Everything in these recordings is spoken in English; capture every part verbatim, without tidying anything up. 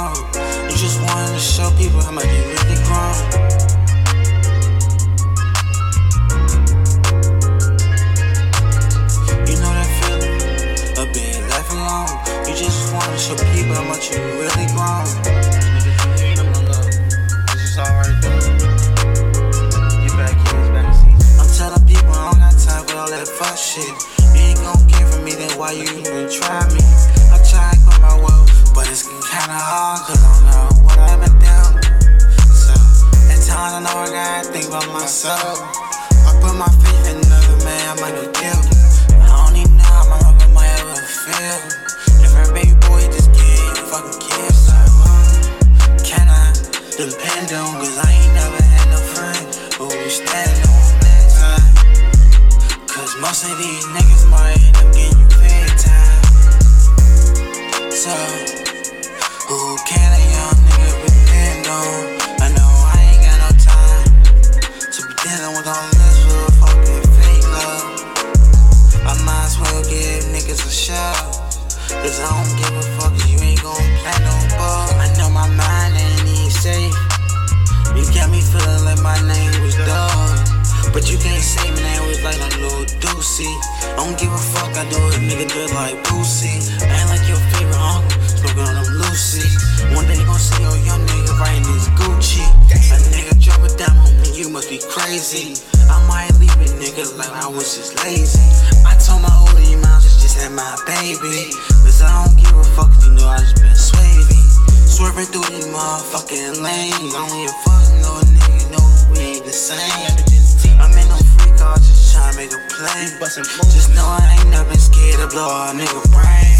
grown. You just wanted to show people how much you really grown. You know that feeling of being left alone. You just wanted to show people how much you really grown. This is all right there. Get back here, it's back to see. I'm telling people I don't got time for all that fuck shit. You ain't gon' care for me, then why you even try me? I try to put my will, but it's kinda hard, cause I don't know what I've been down. So, at times I know I gotta think about myself. I put my faith in another man, I might get killed. I don't even know how my mother might ever feel if her baby boy just get fucking killed. So, can I depend on, cause I ain't never had no friend who be standing on that time. Cause most of these niggas might end up getting you big time. So, who can a young nigga depend on? I know I ain't got no time to be dealing with all this real fucking fake love. I might as well give niggas a shot, cause I don't give a fuck if you ain't gon' play no ball. I know my mind ain't even safe. You got me feeling like my name was dog, but you can't say my name was like a little doozy. I don't give a fuck, I do it, nigga do it like Boosie. I ain't like your favorite uncle, smoking on them Lucy. One day they gon' say, oh, young nigga riding this Gucci. A nigga drop it down on me, you must be crazy. I might leave it, nigga, like I was just lazy. I told my older you might just had my baby, cause I don't give a fuck if you know I just been swavy. Swerving through these motherfucking lanes. I don't give a fuck, no nigga, know we ain't the same. I'm in no free car, just tryna make a play. Just know I ain't never been scared to blow a nigga brain.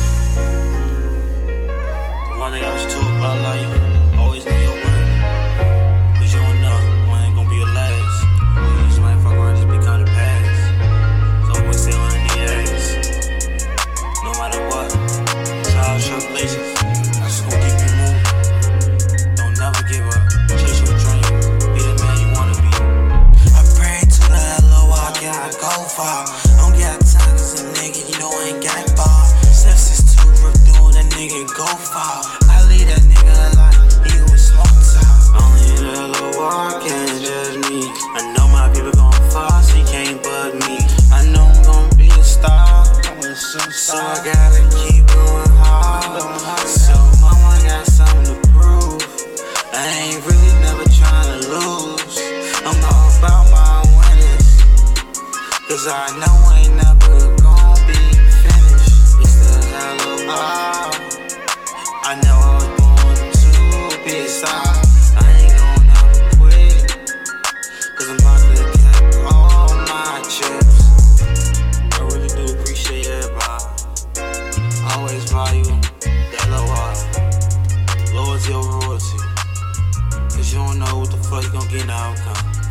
The one thing I was told about life, always know your worth. Cause you don't know when ain't gon' be your last. You just might fuck around, just become the past. So always stay on the ass. No matter what, trials, tribulations, I'm just gon' keep you moving. Don't never give up, chase your dream, be the man you wanna be. I pray to the Lord, I go far. Don't got time, cause a nigga, you know I ain't got bar. Steps is too rough, doing that nigga go far. I leave that nigga alive, he was smoke top. Only the Lord can judge me. I know my people gon' fall, so you can't bug me. I know I'm gon' be a star, so I gotta keep going hard. So mama got something to prove. I ain't really never tryna lose. I'm all about my winners, cause I know I ain't never gon' be finished. It's the hello bar. I know I was born to be a star. I ain't gon' never quit, cause I'm about to get all my chips. I really do appreciate everybody. Always value that L O R. Loyalty over royalty, cause you don't know what the fuck you gon' get in the outcome.